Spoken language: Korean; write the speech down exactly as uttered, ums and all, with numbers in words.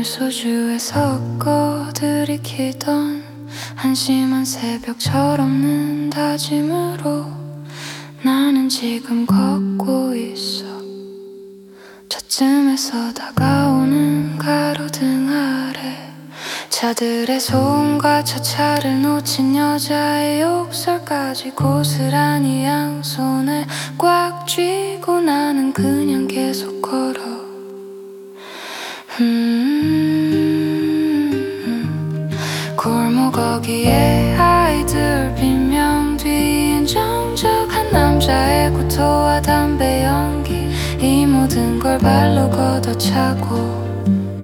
소주에 섞어 들이키던 한심한 새벽 철없는 다짐으로 나는 지금 걷고 있어. 저쯤에서 다가오는 가로등 아래 차들의 소음과 저 차를 놓친 여자의 욕설까지 고스란히 양손에 꽉 쥐고 나는 그냥 계속 걸어. 음, 골목 어귀에 아이들 빈명 뒤엔 정적한 남자의 구토와 담배 연기, 이 모든 걸 발로 걷어차고